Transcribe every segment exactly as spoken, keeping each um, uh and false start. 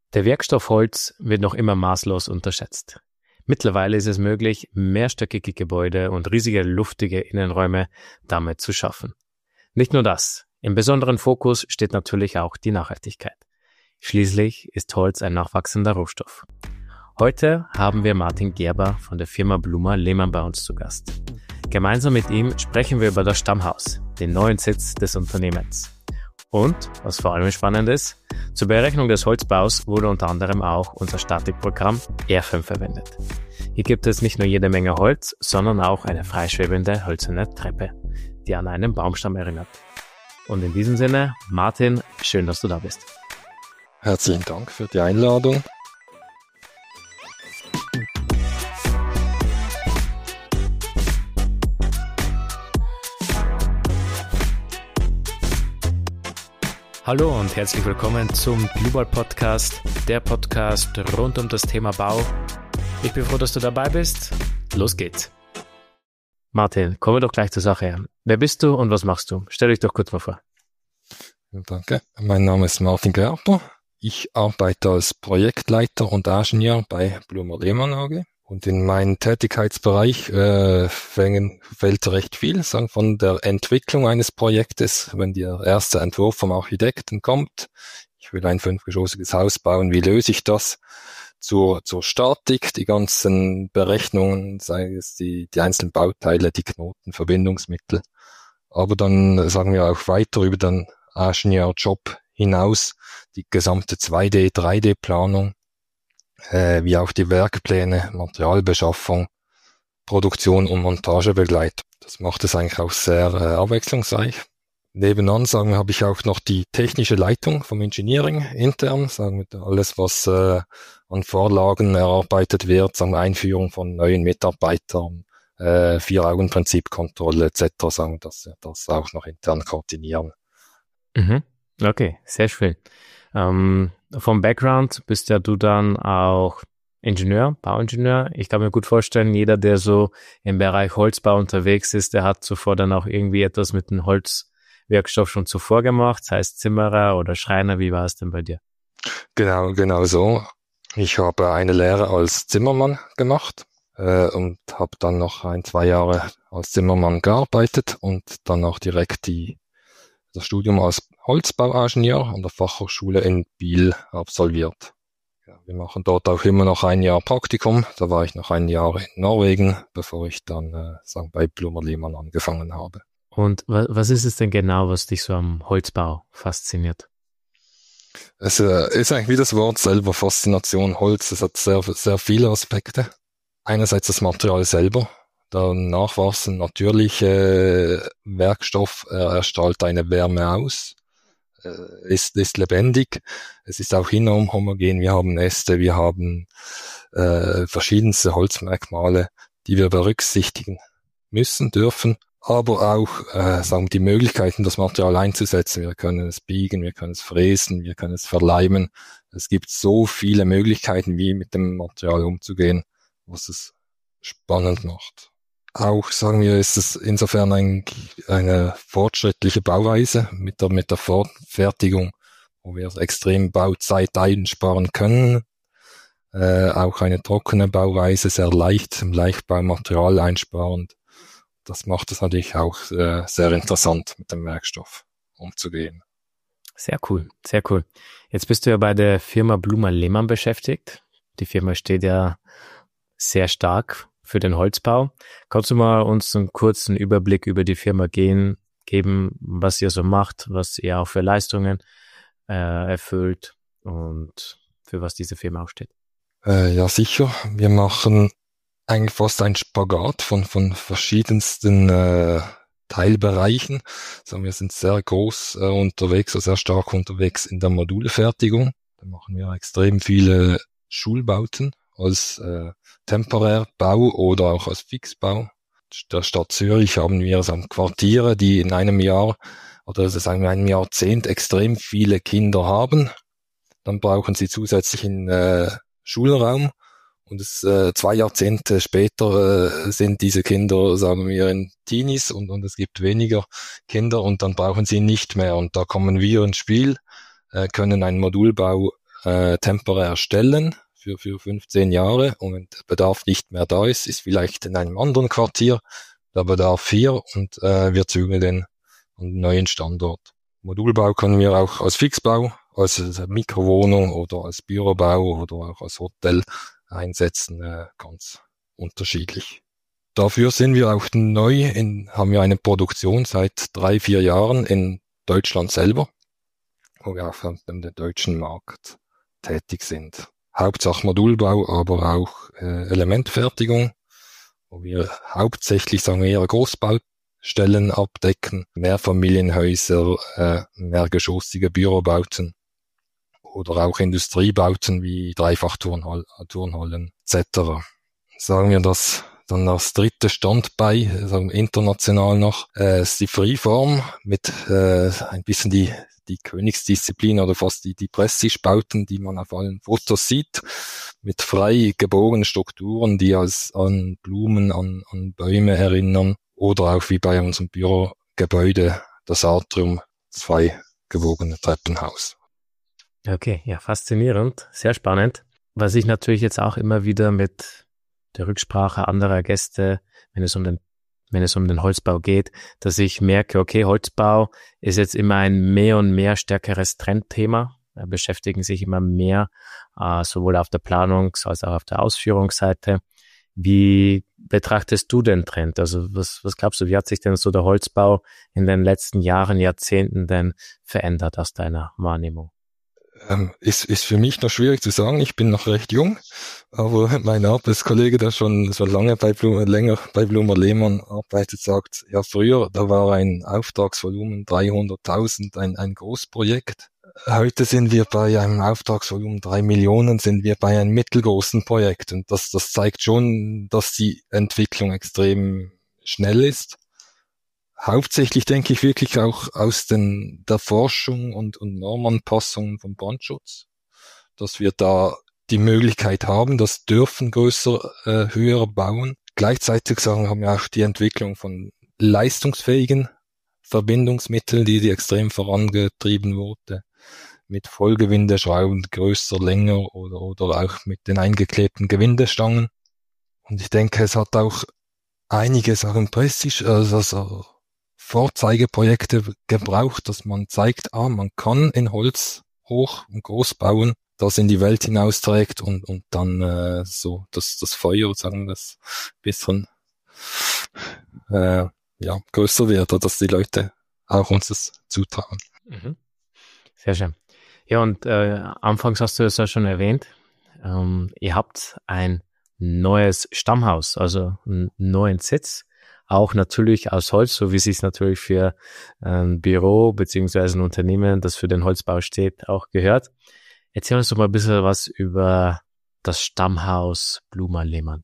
Der Werkstoff Holz wird noch immer maßlos unterschätzt. Mittlerweile ist es möglich, mehrstöckige Gebäude und riesige luftige Innenräume damit zu schaffen. Nicht nur das, im besonderen Fokus steht natürlich auch die Nachhaltigkeit. Schließlich ist Holz ein nachwachsender Rohstoff. Heute haben wir Martin Gerber von der Firma Bluma Lehmann bei uns zu Gast. Gemeinsam mit ihm sprechen wir über das Stammhaus, den neuen Sitz des Unternehmens. Und, was vor allem spannend ist, zur Berechnung des Holzbaus wurde unter anderem auch unser Statikprogramm R fünf verwendet. Hier gibt es nicht nur jede Menge Holz, sondern auch eine freischwebende hölzerne Treppe, die an einen Baumstamm erinnert. Und in diesem Sinne, Martin, schön, dass du da bist. Herzlichen Dank für die Einladung. Hallo und herzlich willkommen zum Global Podcast, der Podcast rund um das Thema Bau. Ich bin froh, dass du dabei bist. Los geht's. Martin, kommen wir doch gleich zur Sache. Wer bist du und was machst du? Stell dich doch kurz mal vor. Danke. Mein Name ist Martin Gerber. Ich arbeite als Projektleiter und Ingenieur bei Bluma Lehmann A G. Und in meinen Tätigkeitsbereich äh, fängen, fällt recht viel, sagen von der Entwicklung eines Projektes, wenn der erste Entwurf vom Architekten kommt. Ich will ein fünfgeschossiges Haus bauen, wie löse ich das? Zur, zur Statik, die ganzen Berechnungen, sei es die, die einzelnen Bauteile, die Knoten, Verbindungsmittel. Aber dann sagen wir auch weiter über den Ingenieurjob hinaus, die gesamte zwei D, drei D-Planung. Äh, wie auch die Werkpläne, Materialbeschaffung, Produktion und Montagebegleitung. Das macht es eigentlich auch sehr äh, abwechslungsreich. Nebenan, sagen wir, habe ich auch noch die technische Leitung vom Engineering intern, sagen wir, alles, was äh, an Vorlagen erarbeitet wird, sagen wir, Einführung von neuen Mitarbeitern, äh, Vier-Augen-Prinzip-Kontrolle et cetera, sagen wir, dass wir das auch noch intern koordinieren. Mhm. Okay, sehr schön. Ähm, vom Background bist ja du dann auch Ingenieur, Bauingenieur. Ich kann mir gut vorstellen, jeder, der so im Bereich Holzbau unterwegs ist, der hat zuvor dann auch irgendwie etwas mit dem Holzwerkstoff schon zuvor gemacht, sei es Zimmerer oder Schreiner. Wie war es denn bei dir? Genau, genau so. Ich habe eine Lehre als Zimmermann gemacht äh, und habe dann noch ein, zwei Jahre als Zimmermann gearbeitet und dann auch direkt die das Studium als Holzbauingenieur an der Fachhochschule in Biel absolviert. Ja, wir machen dort auch immer noch ein Jahr Praktikum. Da war ich noch ein Jahr in Norwegen, bevor ich dann äh, sagen, bei Bluma Lehmann angefangen habe. Und wa- was ist es denn genau, was dich so am Holzbau fasziniert? Es äh, ist eigentlich wie das Wort selber, Faszination Holz. Es hat sehr, sehr viele Aspekte. Einerseits das Material selber. Der Nachwachsen natürliche Werkstoff, er erstrahlt eine Wärme aus, ist, ist lebendig, es ist auch enorm homogen, wir haben Äste, wir haben äh, verschiedenste Holzmerkmale, die wir berücksichtigen müssen, dürfen, aber auch äh, sagen wir, die Möglichkeiten, das Material einzusetzen. Wir können es biegen, wir können es fräsen, wir können es verleimen. Es gibt so viele Möglichkeiten, wie mit dem Material umzugehen, was es spannend macht. Auch, sagen wir, ist es insofern ein, eine fortschrittliche Bauweise mit der, mit der Fortfertigung, wo wir extrem Bauzeit einsparen können. Äh, auch eine trockene Bauweise, sehr leicht, im Leichtbaumaterial einsparend. Das macht es natürlich auch äh, sehr interessant, mit dem Werkstoff umzugehen. Sehr cool, sehr cool. Jetzt bist du ja bei der Firma Bluma Lehmann beschäftigt. Die Firma steht ja sehr stark für den Holzbau. Kannst du mal uns einen kurzen Überblick über die Firma gehen, geben, was ihr so macht, was ihr auch für Leistungen äh, erfüllt und für was diese Firma auch steht? Äh, ja, sicher. Wir machen eigentlich fast ein Spagat von von verschiedensten äh, Teilbereichen. Also wir sind sehr groß äh, unterwegs, also sehr stark unterwegs in der Modulfertigung. Da machen wir extrem viele Schulbauten als äh, Temporärbau oder auch als Fixbau. Der Stadt Zürich haben wir also Quartiere, die in einem Jahr oder also sagen wir einem Jahrzehnt extrem viele Kinder haben. Dann brauchen sie zusätzlichen äh, Schulraum und es, äh, zwei Jahrzehnte später äh, sind diese Kinder, sagen wir, in Teenies und, und es gibt weniger Kinder und dann brauchen sie nicht mehr. Und da kommen wir ins Spiel, äh, können einen Modulbau äh, temporär stellen für, für fünfzehn Jahre und wenn der Bedarf nicht mehr da ist, ist vielleicht in einem anderen Quartier der Bedarf hier und äh, wir zügeln den an den neuen Standort. Modulbau können wir auch als Fixbau, als Mikrowohnung oder als Bürobau oder auch als Hotel einsetzen, äh, ganz unterschiedlich. Dafür sind wir auch neu, in, haben wir eine Produktion seit drei, vier Jahren in Deutschland selber, wo wir auf dem deutschen Markt tätig sind. Hauptsache Modulbau, aber auch äh, Elementfertigung, wo wir hauptsächlich, sagen wir, eher Großbaustellen abdecken, Mehrfamilienhäuser, äh, mehrgeschossige Bürobauten oder auch Industriebauten wie Dreifachturnhallen et cetera. Sagen wir das dann als dritte Standbein, sagen wir international noch, äh, ist die Freeform mit äh, ein bisschen die die Königsdisziplin oder fast die, die Prestigebauten, die man auf allen Fotos sieht, mit frei gebogenen Strukturen, die als an Blumen, an, an Bäume erinnern oder auch wie bei unserem Bürogebäude, das Atrium, zwei gebogene Treppenhaus. Okay, ja, faszinierend, sehr spannend. Was ich natürlich jetzt auch immer wieder mit der Rücksprache anderer Gäste, wenn es um den wenn es um den Holzbau geht, dass ich merke, okay, Holzbau ist jetzt immer ein mehr und mehr stärkeres Trendthema. Da beschäftigen sich immer mehr, äh, sowohl auf der Planungs- als auch auf der Ausführungsseite. Wie betrachtest du den Trend? Also was, was glaubst du, wie hat sich denn so der Holzbau in den letzten Jahren, Jahrzehnten denn verändert aus deiner Wahrnehmung? Ähm, ist, ist für mich noch schwierig zu sagen. Ich bin noch recht jung, aber mein Arbeitskollege, der schon so lange bei Blumer, länger bei Blumer Lehmann arbeitet, sagt, ja, früher, da war ein Auftragsvolumen dreihunderttausend, ein, ein Großprojekt. Heute sind wir bei einem Auftragsvolumen drei Millionen, sind wir bei einem mittelgroßen Projekt. Und das, das zeigt schon, dass die Entwicklung extrem schnell ist. Hauptsächlich denke ich wirklich auch aus den, der Forschung und, und Normanpassungen vom Brandschutz, dass wir da die Möglichkeit haben, das dürfen größer, äh, höher bauen. Gleichzeitig sagen, haben wir auch die Entwicklung von leistungsfähigen Verbindungsmitteln, die, die extrem vorangetrieben wurde, mit Vollgewindeschrauben, größer, länger oder, oder auch mit den eingeklebten Gewindestangen. Und ich denke, es hat auch einiges auch im Prestige, also, also Vorzeigeprojekte gebraucht, dass man zeigt, ah, man kann in Holz hoch und groß bauen, das in die Welt hinausträgt und und dann äh, so das das Feuer, sagen wir das, bisschen äh, ja größer wird, oder dass die Leute auch uns das zutrauen. Mhm. Sehr schön. Ja, und äh, anfangs hast du es ja schon erwähnt, ähm, ihr habt ein neues Stammhaus, also einen neuen Sitz. Auch natürlich aus Holz, so wie es sich natürlich für ein Büro beziehungsweise ein Unternehmen, das für den Holzbau steht, auch gehört. Erzähl uns doch mal ein bisschen was über das Stammhaus Blumer Lehmann.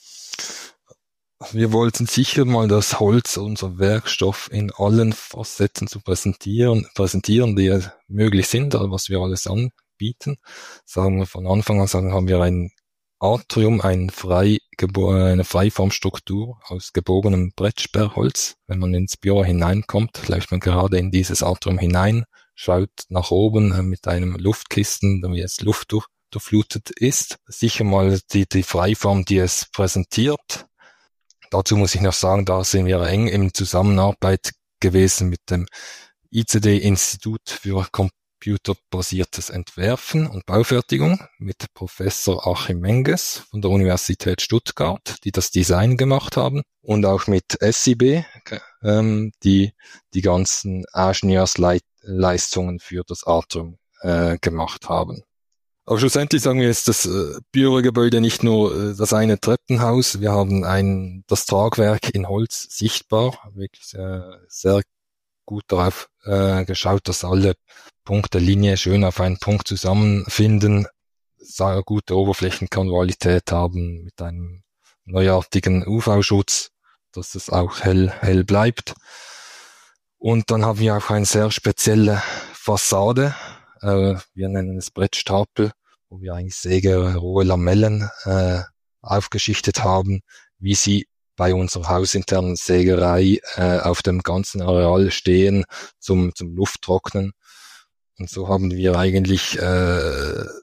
Wir wollten sicher mal das Holz, unser Werkstoff, in allen Facetten zu präsentieren, präsentieren, die möglich sind, was wir alles anbieten. Sagen wir von Anfang an, sagen, haben wir ein Atrium, ein frei eine Freiformstruktur aus gebogenem Brettsperrholz. Wenn man ins Büro hineinkommt, läuft man gerade in dieses Atrium hinein, schaut nach oben äh, mit einem Luftkisten, wie es Luft durch, durchflutet ist. Sicher mal die, die Freiform, die es präsentiert. Dazu muss ich noch sagen, da sind wir eng in Zusammenarbeit gewesen mit dem I C D-Institut für computerbasiertes Entwerfen und Baufertigung mit Professor Achim Menges von der Universität Stuttgart, die das Design gemacht haben, und auch mit S I B, ähm, die die ganzen Ingenieursleistungen für das Atrium äh, gemacht haben. Aber schlussendlich sagen wir jetzt das äh, Bürogebäude nicht nur äh, das eine Treppenhaus, wir haben ein das Tragwerk in Holz sichtbar, wirklich äh, sehr gut darauf äh, geschaut, dass alle Punkte, Linie schön auf einen Punkt zusammenfinden, sehr gute Oberflächenqualität haben mit einem neuartigen U V-Schutz, dass es auch hell hell bleibt. Und dann haben wir auch eine sehr spezielle Fassade, äh, wir nennen es Brettstapel, wo wir eigentlich Säge, rohe Lamellen äh, aufgeschichtet haben, wie sie bei unserer hausinternen Sägerei äh, auf dem ganzen Areal stehen zum zum Lufttrocknen. Und so haben wir eigentlich äh,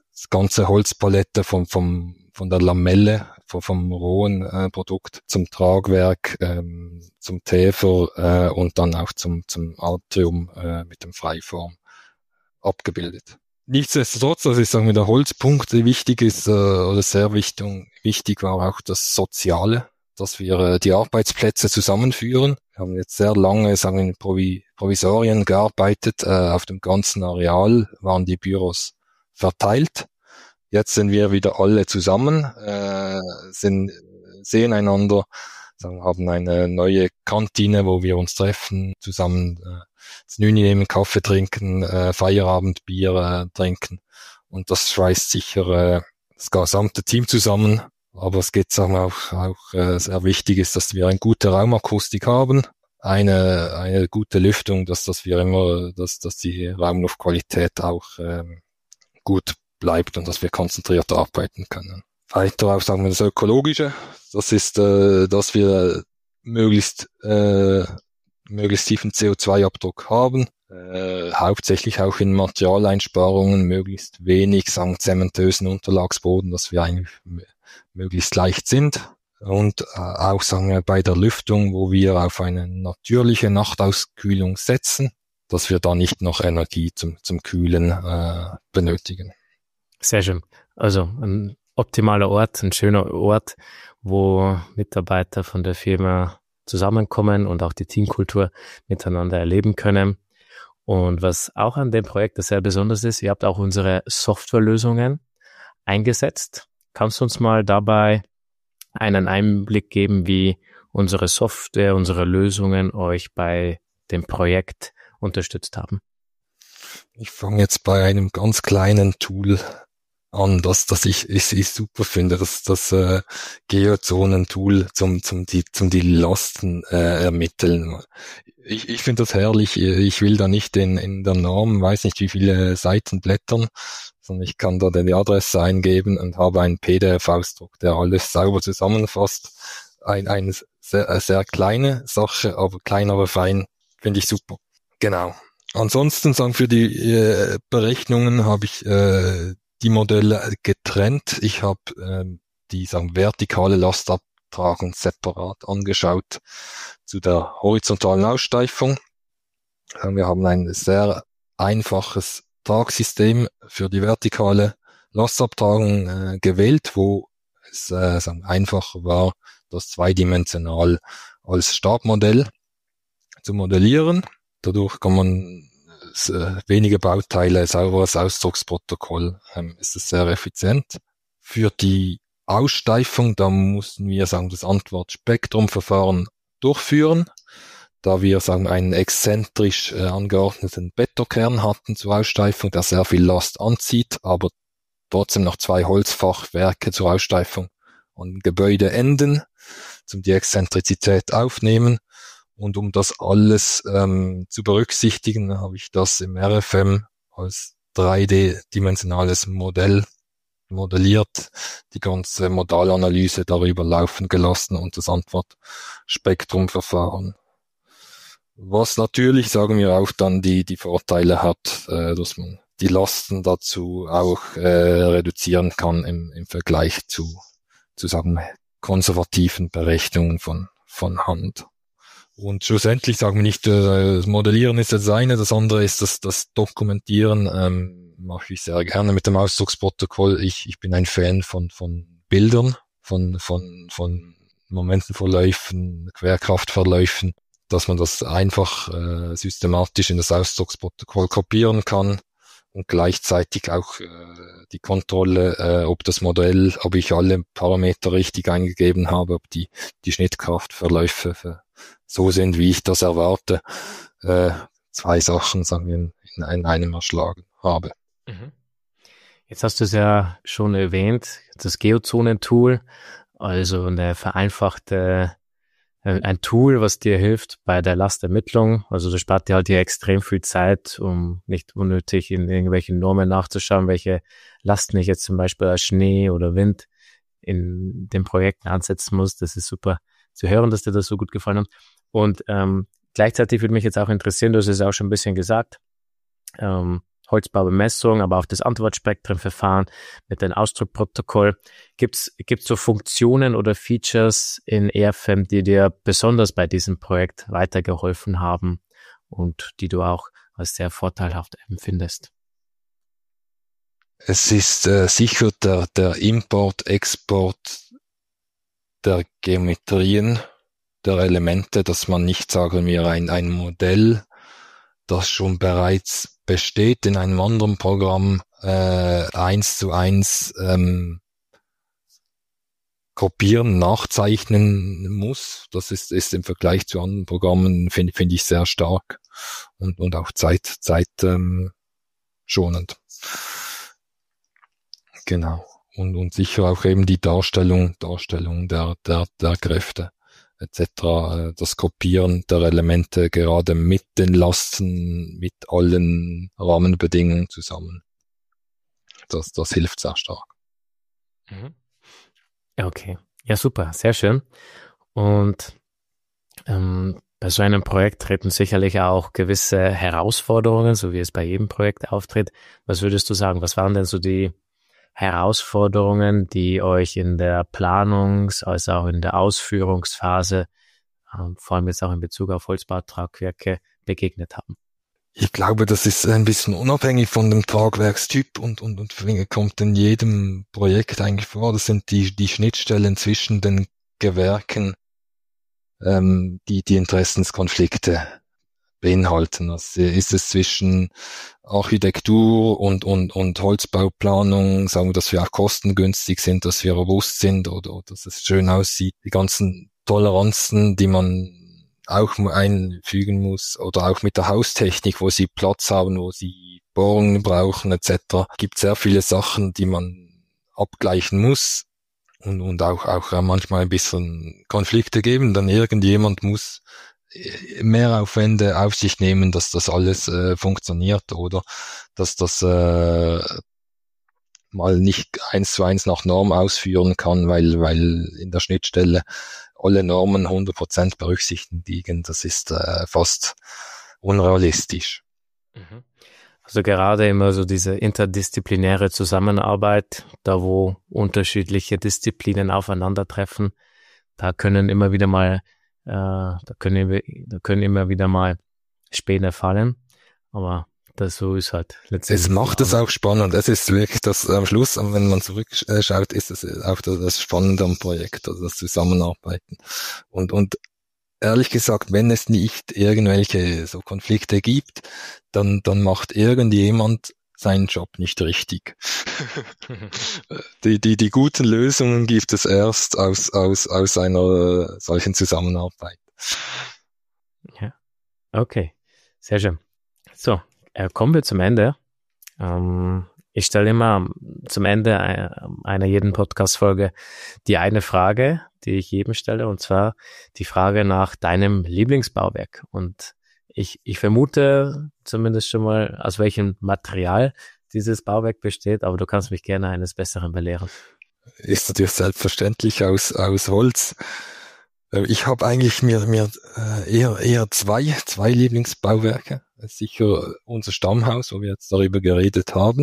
das ganze Holzpalette vom, vom, von der Lamelle, vom, vom rohen äh, Produkt zum Tragwerk, ähm, zum Täfer äh, und dann auch zum, zum Atrium äh, mit dem Freiform abgebildet. Nichtsdestotrotz, also ich sage mir, der Holzpunkt, der wichtig ist, äh, oder sehr wichtig, wichtig war auch das Soziale, dass wir äh, die Arbeitsplätze zusammenführen. Wir haben jetzt sehr lange, sagen wir, in Provi- Provisorien gearbeitet. Äh, auf dem ganzen Areal waren die Büros verteilt. Jetzt sind wir wieder alle zusammen, äh, sind, sehen einander, sagen, haben eine neue Kantine, wo wir uns treffen, zusammen äh, das Nüni nehmen, Kaffee trinken, äh, Feierabendbier äh, trinken. Und das schweißt sicher äh, das gesamte Team zusammen. Aber es geht, sagen wir, auch, auch äh, sehr wichtig ist, dass wir eine gute Raumakustik haben, eine eine gute Lüftung, dass dass wir immer, dass dass die Raumluftqualität auch äh, gut bleibt und dass wir konzentriert arbeiten können. Weiter auch, sagen wir, das Ökologische. Das ist, äh, dass wir möglichst äh, möglichst tiefen C O zwei Abdruck haben, äh, hauptsächlich auch in Materialeinsparungen, möglichst wenig, sagen zementösen Unterlagsboden, dass wir eigentlich m- möglichst leicht sind. Und äh, auch, sagen wir, bei der Lüftung, wo wir auf eine natürliche Nachtauskühlung setzen, dass wir da nicht noch Energie zum, zum Kühlen äh, benötigen. Sehr schön. Also ein optimaler Ort, ein schöner Ort, wo Mitarbeiter von der Firma zusammenkommen und auch die Teamkultur miteinander erleben können. Und was auch an dem Projekt sehr besonders ist, ihr habt auch unsere Softwarelösungen eingesetzt. Kannst du uns mal dabei einen Einblick geben, wie unsere Software, unsere Lösungen euch bei dem Projekt unterstützt haben? Ich fange jetzt bei einem ganz kleinen Tool an, das, das ich, ich, ich super finde, das, das äh, Geozonen-Tool zum, zum, die, zum die Lasten äh, ermitteln. Ich, ich finde das herrlich. Ich will da nicht in, in der Norm, weiß nicht wie viele Seiten blättern, sondern ich kann da die Adresse eingeben und habe einen P D F-Ausdruck, der alles sauber zusammenfasst. Ein, eine sehr, sehr kleine Sache, aber klein, aber fein, finde ich super. Genau. Ansonsten, sagen für die äh, Berechnungen habe ich äh, die Modelle getrennt. Ich habe ähm, die, sagen, vertikale Lastabtragung separat angeschaut zu der horizontalen Aussteifung. Wir haben ein sehr einfaches Tragsystem für die vertikale Lastabtragung äh, gewählt, wo es äh, sagen, einfacher war, das zweidimensional als Stabmodell zu modellieren. Dadurch kann man äh, wenige Bauteile, sauberes Ausdrucksprotokoll, ähm, ist es sehr effizient. Für die Aussteifung, da mussten wir, sagen, das Antwortspektrumverfahren durchführen, da wir, sagen, einen exzentrisch äh, angeordneten Bettokern hatten zur Aussteifung, der sehr viel Last anzieht, aber trotzdem noch zwei Holzfachwerke zur Aussteifung und Gebäudeenden, zum die Exzentrizität aufnehmen. Und um das alles ähm, zu berücksichtigen, habe ich das im R F M als drei D-dimensionales Modell modelliert, die ganze Modalanalyse darüber laufen gelassen und das Antwortspektrumverfahren. Was natürlich, sagen wir auch, dann die die Vorteile hat, äh, dass man die Lasten dazu auch äh, reduzieren kann im, im Vergleich zu, zu sagen, konservativen Berechnungen von von Hand. Und schlussendlich, sagen wir nicht, das Modellieren ist das eine, das andere ist das, das Dokumentieren, ähm, mache ich sehr gerne mit dem Ausdrucksprotokoll. Ich, ich bin ein Fan von, von Bildern, von, von, von Momentenverläufen, Querkraftverläufen, dass man das einfach äh, systematisch in das Ausdrucksprotokoll kopieren kann und gleichzeitig auch äh, die Kontrolle, äh, ob das Modell, ob ich alle Parameter richtig eingegeben habe, ob die, die Schnittkraftverläufe für so sind, wie ich das erwarte, äh, zwei Sachen, sagen wir, in, in einem erschlagen habe. Jetzt hast du es ja schon erwähnt, das Geozonen-Tool, also eine vereinfachte, ein Tool, was dir hilft bei der Lastermittlung. Also das spart dir halt hier extrem viel Zeit, um nicht unnötig in irgendwelchen Normen nachzuschauen, welche Lasten ich jetzt zum Beispiel als Schnee oder Wind in den Projekten ansetzen muss. Das ist super zu hören, dass dir das so gut gefallen hat. Und ähm, gleichzeitig würde mich jetzt auch interessieren, du hast es auch schon ein bisschen gesagt, ähm, Holzbaubemessung, aber auch das Antwortspektrenverfahren mit dem Ausdruckprotokoll. Gibt's gibt's so Funktionen oder Features in Airfam, die dir besonders bei diesem Projekt weitergeholfen haben und die du auch als sehr vorteilhaft empfindest? Es ist äh, sicher der, der Import, Export der Geometrien, der Elemente, dass man nicht, sagen wir, ein, ein Modell, das schon bereits besteht, in einem anderen Programm äh, eins zu eins ähm, kopieren, nachzeichnen muss. Das ist, ist im Vergleich zu anderen Programmen, finde finde ich, sehr stark und, und auch Zeit, Zeit ähm, schonend. Genau. Und, und sicher auch eben die Darstellung, Darstellung der, der, der Kräfte et cetera. Das Kopieren der Elemente gerade mit den Lasten, mit allen Rahmenbedingungen zusammen. Das, das hilft sehr stark. Mhm. Okay. Ja, super. Sehr schön. Und ähm, bei so einem Projekt treten sicherlich auch gewisse Herausforderungen, so wie es bei jedem Projekt auftritt. Was würdest du sagen? Was waren denn so die Herausforderungen, die euch in der Planungs-, als auch in der Ausführungsphase, ähm, vor allem jetzt auch in Bezug auf Holzbautragwerke, begegnet haben? Ich glaube, das ist ein bisschen unabhängig von dem Tragwerkstyp und, und, und kommt in jedem Projekt eigentlich vor. Das sind die, die Schnittstellen zwischen den Gewerken, ähm, die die Interessenskonflikte beinhalten. Also ist es zwischen Architektur und, und, und Holzbauplanung, sagen wir, dass wir auch kostengünstig sind, dass wir robust sind oder, oder dass es schön aussieht. Die ganzen Toleranzen, die man auch einfügen muss oder auch mit der Haustechnik, wo sie Platz haben, wo sie Bohrungen brauchen et cetera. Es gibt sehr viele Sachen, die man abgleichen muss und, und auch, auch manchmal ein bisschen Konflikte geben. Dann irgendjemand muss mehr Aufwände auf sich nehmen, dass das alles äh, funktioniert oder dass das äh, mal nicht eins zu eins nach Norm ausführen kann, weil weil in der Schnittstelle alle Normen hundert Prozent berücksichtigen. Das ist äh, fast unrealistisch. Mhm. Also gerade immer so diese interdisziplinäre Zusammenarbeit, da wo unterschiedliche Disziplinen aufeinandertreffen, da können immer wieder mal äh, da können da können immer wieder mal Späne fallen, aber das so ist halt letztendlich. Es macht es auch spannend. Es ist wirklich das am Schluss, wenn man zurückschaut, ist es auch das Spannende am Projekt, also das Zusammenarbeiten. Und und ehrlich gesagt, wenn es nicht irgendwelche so Konflikte gibt, dann dann macht irgendjemand seinen Job nicht richtig. die die die guten Lösungen gibt es erst aus aus aus einer solchen Zusammenarbeit. Ja, okay, sehr schön. So, äh, kommen wir zum Ende. Ähm, ich stelle immer zum Ende einer jeden Podcast-Folge die eine Frage, die ich jedem stelle, und zwar die Frage nach deinem Lieblingsbauwerk. Und ich, ich vermute zumindest schon mal, aus welchem Material dieses Bauwerk besteht, aber du kannst mich gerne eines Besseren belehren. Ist natürlich selbstverständlich aus aus Holz. Ich habe eigentlich mir mir eher eher zwei zwei Lieblingsbauwerke. Sicher unser Stammhaus, wo wir jetzt darüber geredet haben.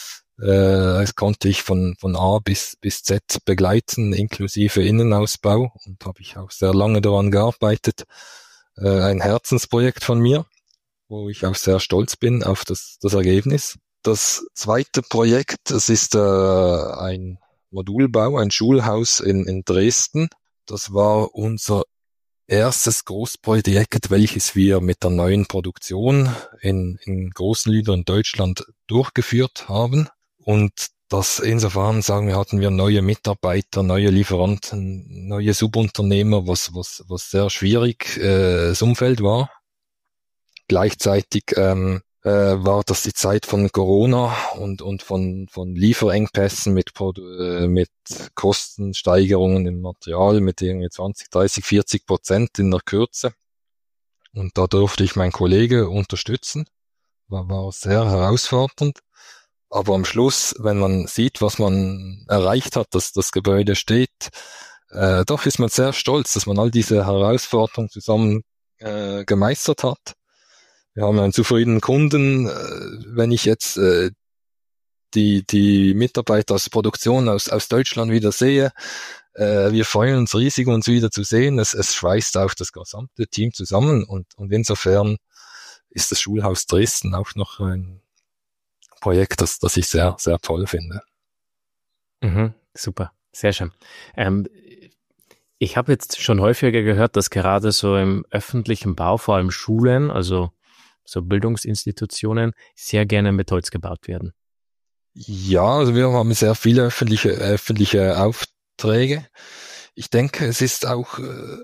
Das konnte ich von von A bis bis Z begleiten, inklusive Innenausbau, und habe ich auch sehr lange daran gearbeitet. Ein Herzensprojekt von mir, wo ich auch sehr stolz bin auf das das Ergebnis. Das zweite Projekt, das ist äh, ein Modulbau, ein Schulhaus in in Dresden. Das war unser erstes Großprojekt, welches wir mit der neuen Produktion in, in großen Lüdern in Deutschland durchgeführt haben. Und das insofern, sagen wir, hatten wir neue Mitarbeiter, neue Lieferanten, neue Subunternehmer, was, was, was sehr schwierig äh, das Umfeld war. Gleichzeitig ähm, äh, war das die Zeit von Corona und, und von, von Lieferengpässen mit, äh, mit Kostensteigerungen im Material, mit irgendwie zwanzig, dreißig, vierzig Prozent in der Kürze. Und da durfte ich meinen Kollegen unterstützen. War, war sehr herausfordernd. Aber am Schluss, wenn man sieht, was man erreicht hat, dass das Gebäude steht, äh, doch ist man sehr stolz, dass man all diese Herausforderungen zusammen äh, gemeistert hat. Wir haben einen zufriedenen Kunden. Wenn ich jetzt äh, die die Mitarbeiter aus der Produktion aus aus Deutschland wieder sehe, äh, wir freuen uns riesig, uns wieder zu sehen. Es, es schweißt auch das gesamte Team zusammen und und insofern ist das Schulhaus Dresden auch noch ein Projekt, das das ich sehr sehr toll finde. Mhm, super, sehr schön. Ähm, ich habe jetzt schon häufiger gehört, dass gerade so im öffentlichen Bau, vor allem Schulen, also so Bildungsinstitutionen, sehr gerne mit Holz gebaut werden. Ja, also wir haben sehr viele öffentliche öffentliche Aufträge. Ich denke, es ist auch äh,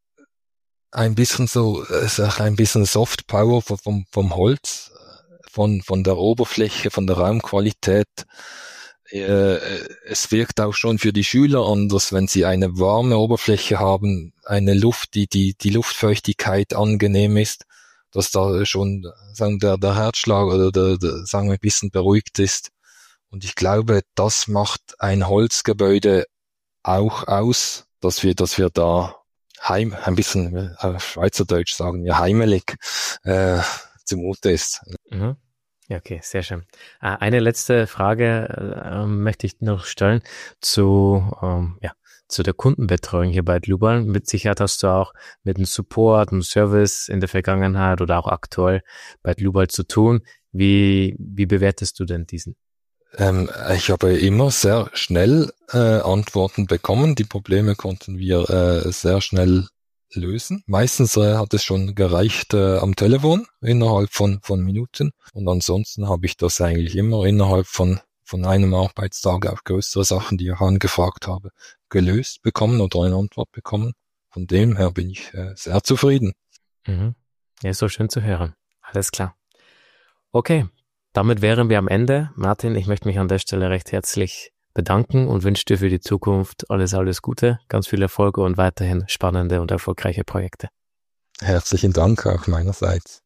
ein bisschen so, es ist auch ein bisschen Soft Power vom vom Holz, von von der Oberfläche, von der Raumqualität. Äh, es wirkt auch schon für die Schüler anders, wenn sie eine warme Oberfläche haben, eine Luft, die die die Luftfeuchtigkeit angenehm ist, dass da schon sagen der der Herzschlag oder der, der sagen wir ein bisschen beruhigt ist. Und ich glaube, das macht ein Holzgebäude auch aus, dass wir, dass wir da heim, ein bisschen äh, Schweizerdeutsch sagen wir heimelig äh, zumute ist. Mhm. Ja, okay, sehr schön. Äh, eine letzte Frage äh, möchte ich noch stellen zu, ähm, ja, zu der Kundenbetreuung hier bei Dlubal. Mit Sicherheit hast du auch mit dem Support und Service in der Vergangenheit oder auch aktuell bei Dlubal zu tun. Wie, wie bewertest du denn diesen? Ähm, ich habe immer sehr schnell äh, Antworten bekommen. Die Probleme konnten wir äh, sehr schnell lösen. Meistens äh, hat es schon gereicht äh, am Telefon innerhalb von von Minuten. Und ansonsten habe ich das eigentlich immer innerhalb von von einem Arbeitstag auf größere Sachen, die ich angefragt habe, gelöst bekommen oder eine Antwort bekommen. Von dem her bin ich äh, sehr zufrieden. Mhm. Ja, ist so schön zu hören. Alles klar. Okay. Damit wären wir am Ende. Martin, ich möchte mich an der Stelle recht herzlich bedanken und wünsche dir für die Zukunft alles, alles Gute, ganz viel Erfolg und weiterhin spannende und erfolgreiche Projekte. Herzlichen Dank auch meinerseits.